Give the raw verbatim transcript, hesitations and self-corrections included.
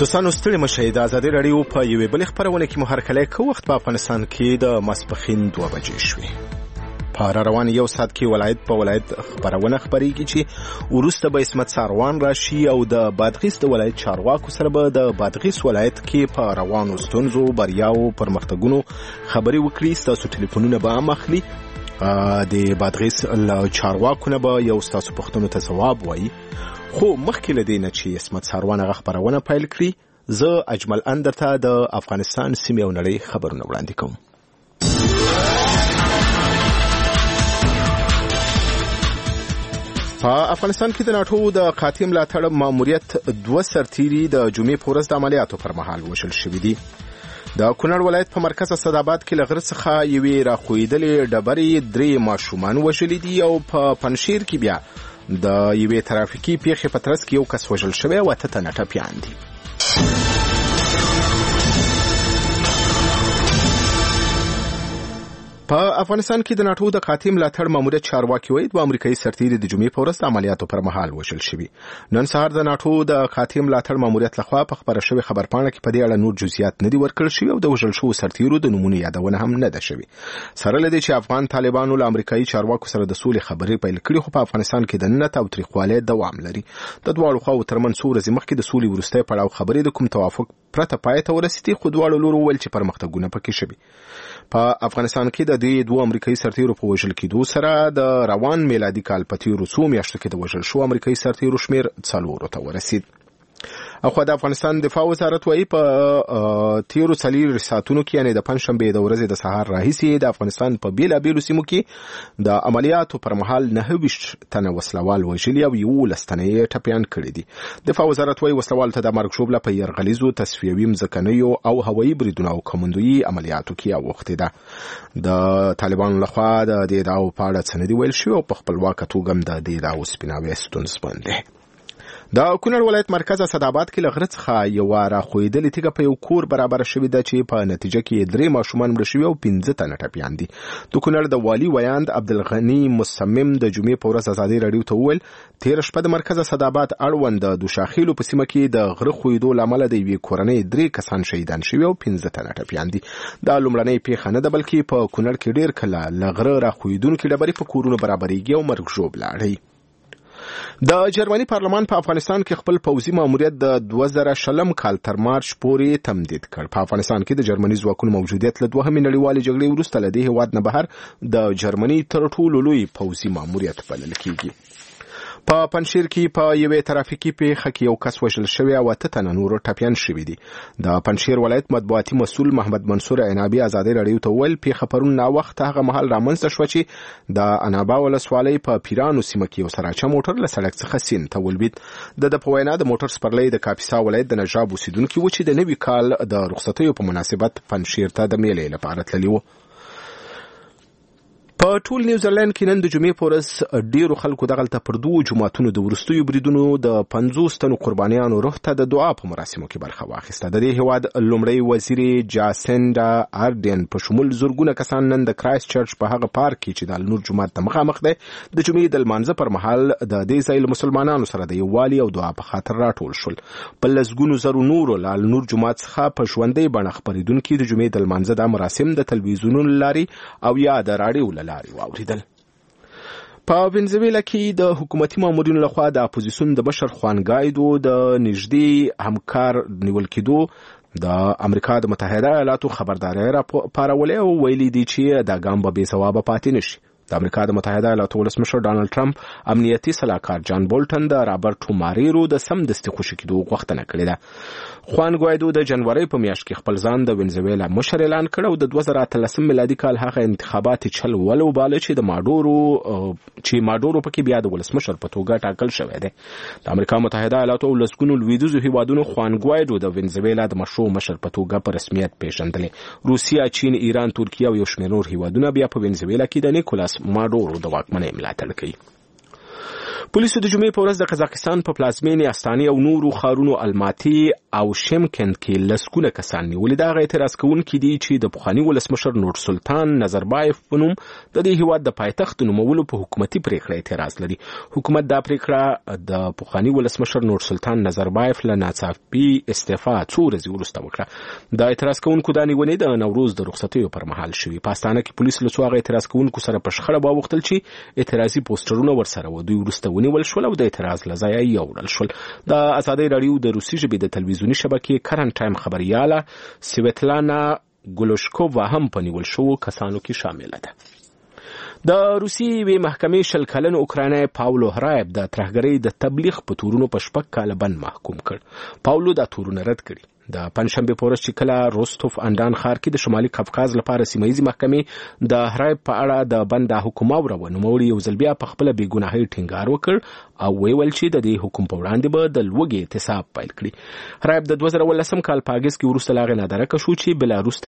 دوستانو ستړي مشئ، د ازادي راډیو په یوې بلې خپرونه کې مو هرکلی کوو. وخت په افغانستان کې د ماسپښین دوه بجې شوې. په را روان یو ساعت کې ولایت په ولایت خپرونه خپرېږي چې وروسته به عصمت ساروان راشي او د بادغیس د ولایت چارواکو سره به د بادغیس ولایت کې په روانو ستونزو، بریاو، پرمختګونو خبرې وکړي. ستاسو ټلیفونونه به هم اخلي. د بادغیس له چارواکو نه به یو ستاسو پوښتنو ته ځواب وایي. خو مخکې له دې نه چې عصمت ساروان هغه خپرونه پیل کړي، زه اجمل ان درته د افغانستان سیمې او نړۍ خبرونه وړاندې کوم. په افغانستان کې د ناټو د قاطع ملاتړ ماموریت دوه سرتیري د جمعې په ورځ د عملیاتو پر مهال وژل شوي دي. د کونړ ولایت په مرکز اسداباد کې له غره څخه یوې راخویدلې ډبرې درې ماشومان وژلي دي او په پنشیر کې بیا د یوې ترافیکي پیښې په ترڅ کې یو کس وژل شوی او اته تنه ټپیان دي. په افغانستان کې د ناټو د قاطع ملاتړ ماموریت چارواکي وایي دوه امریکایي سرتیري د جمعې په ورځ د عملیاتو پر مهال وژل شوي. نن سهار د ناټو د قاطع ملاتړ ماموریت لخوا په خبره شوې خبرپاڼه کې په دې اړه نور جزئیات نه دي ورکړل شوي او د وژل شوو سرتیرو د نومونو یادونه هم نه ده شوې. سره له دې چې افغان طالبانو له امریکایي چارواکو سره د سولې خبرې پیل کړې، خو په افغانستان کې د ننت او تریخوالي دوام لري. د دواړو خواو ترمنځ څو ورځې مخکې د سولې وروستی پړاو خبرې د کوم توافق پرته پای ته ورسېدې، خو دواړو لورو وویل چې پرمختګونه پکې شوي. په افغانستان کې د دې دوه امریکایي سرتیرو په وژل کېدو سره د روان میلادي کال په تیرو څو میاشتو کې د وژل شوو امریکایي سرتیرو شمېر څلورو ته ورسېد. اخوا د افغانستان دفاع وزارت وایي په تیرو څلور ساعتونو کې، یعنې د پنجشنبې د ورځې د سهار راهیسې د افغانستان په بیلابیلو سیمو کې د عملیاتو پر مهال نهه ویشت تنه وسلوال وژلي او یولس تنه یې ټپیان کړي دي. دفاع وزارت وایي وسلوالو ته د مرګ ژوبله په یرغلیزو، تصفیوي، مځکنیو او هوایي بریدونو او کمندویي عملیاتو کې اوښتې ده. د طالبانو لخوا د دې ادعاو په اړه څه نه دي ویل شوي او په خپلواکه توګه هم د دې ادعاو سپیناوی ستونزمن دی. د کونړ ولایت مرکز اسداباد کې له غره څخه یوه راخویدلې تیږه په یو کور برابره شوې ده چې په نتیجه کې درې ماشومان مړه شوي او پنځه تنه ټپیان دي. د کونړ د والي ویاند عبدالغني مصمم د جمعې په ورځ ازادي راډیو ته وویل تېره شپه د مرکز اسداباد اړوند د دوشاخیلو په سیمه کې د غره خویدو له امله د یوې کورنۍ درې کسان شهیدان شوي او پنځه تنه ټپیان دي. دا لومړنۍ پیښه نه ده، بلکې په کونړ کې ډېر کله له غره راخویدونکې ډبرې په کورونو برابرېږي او مرګ ژوبله اړوي. د جرمني پارلمان په افغانستان کې خپل پوځي ماموریت د دوه زره شلم کال تر مارچ پورې تمدید کړ. په افغانستان کې د جرمني ځواکونو موجودیت له دوهمې نړیوالې جګړې وروسته له دې هېواد نه بهر د جرمني تر ټولو لوی پوځي ماموریت بلل کېږي. په پنشیر کې په یوې ترافیکي پیښه کې یو کس وژل شوی او اته تنه نور ټپیان شوي دي. د پنشیر ولایت مطبوعاتي مسؤل محمد منصور عنابي ازادي راډیو ته وویل پیښه پرون ناوخته هغه مهال رامنځته شوه چې د عنابه ولسوالۍ په پیرانو سیمه کې یو سراچه موټر له سړک څخه سیند ته ولوېد. د ده په وینا د موټر سپرلی د کاپیسا ولایت د نجراب اوسېدونکي و چې د نوي کال د رخصتیو په مناسبت پنشیر ته د میلې لپاره تللي و. په ټول نیوزیلند کې نن د جمعې په ورځ ډیرو خلکو دغلته پر دوو جوماتونو د وروستیو بریدونو د پنځوس تنو قربانیانو روح ته د دعا په مراسمو کې برخه واخیسته. د دې هېواد لومړی وزیر جاسینډا آرډین په شمول زرګونه کسان نن د کرایست چرچ په هغه پارک کې چې د النور جومات ته مخامخ دی د جمعې د لمانځه پر مهال د دې ځای له مسلمانانو سره د یووالي او دعا په خاطر راټول شول. په لسګونو زرو نورو له النور جومات څخه په ژوندۍ بڼه خپرېدونکي د جمعې د لمانځه دا مراسم د تلویزیونونو له لارې او یا د راډیو له لارې واورېدل. په وینزویلا کې د حکومتي مامورینو لخوا د اپوزیسیون د مشر خوان ګایدو د نږدې همکار نیول کېدو د امریکا د متحده ایالاتو خبرداری راپارولې او ویلي دي چې دا ګام به بې ځوابه پاتې نشي. د امریکا د متحده ایالاتو ولسمشر ډانلډ ټرمپ امنیتي سلاکار جان بولټن د رابرټ ماریرو د سمدستي خوشي کېدو غوښتنه کړې ده. خوان ګوایدو د جنوري په میاشت کې خپل ځان د وینزویلا مشر اعلان کړ او د دوه زره اتلسم میلادي کال هغه انتخابات چل ولو باله چې د ماډورو چې ماډورو پکې بیا د ولسمشر په توګه ټاکل شوی دی. د امریکا متحده ایالاتو ولسګونو لویدیځو هیوادونو خوان ګوایدو د وینزویلا د مشروع مشر په توګه په رسمیت پیژندلې. روسیا، چین، ایران، ترکیه او یو شمېر نور هیوادونه بیا په وینزویلا کې د نیکولاس ماډورو د واکمنۍ ملاتړ کوي. پولیسو د جمعې په ورځ د قزاقستان په پلازمینې استانې او نورو ښارونو الماتي او شیمکند کې لسګونه کسان نیولي. دغه اعتراض کوونکي دي چې د پخواني ولسمشر نور سلطان نظربایف په نوم د دې هیواد د پایتخت نومولو په حکومتي پریکړه اعتراض لري. حکومت دا پریکړه د پخواني ولسمشر نور سلطان نظربایف له ناڅاپي استعفا څو ورځې وروسته وکړه. د اعتراض کوونکو دا نیونې د نوروز د رخصتیو پر مهال شوي. په استانه کې پولیس له څو هغه اعتراض کوونکو سره په شخړه واوښتل چې اعتراضي پوسټرونه ورسره و. دوی وروسته ونیول شول او د اعتراض له ځایه یوړل شول. د ازادۍ راډیو د روسي ژبې د تلویزیوني شبکې کرن ټایم خبریاله سویتلانا ګولوشکووا هم په نیول شوو کسانو کې شامله ده. د روسي یوې محکمې شل کلن اوکراینی پاولو هرایب د ترهګرۍ د تبلیغ په تورونو په شپږ کاله بند محکوم کړ. پاولو دا تورونه رد کړي. د پنځشنبې په ورځ چې کله روستوف اندان ښار کې د شمالي قفقاز لپاره سیمهییزې محکمې د هرایب په اړه د بند حکم واوروه، نوموړي یو ځل بیا په خپله بېګناهۍ ټینګار وکړ او ویل چې د دې حکم په وړاندې به د لوږې اعتصاب پیل کړي. هرایب د دوه زره اوولسم کال په اګست کې وروسته له هغې نادرکه شو چې بلاروس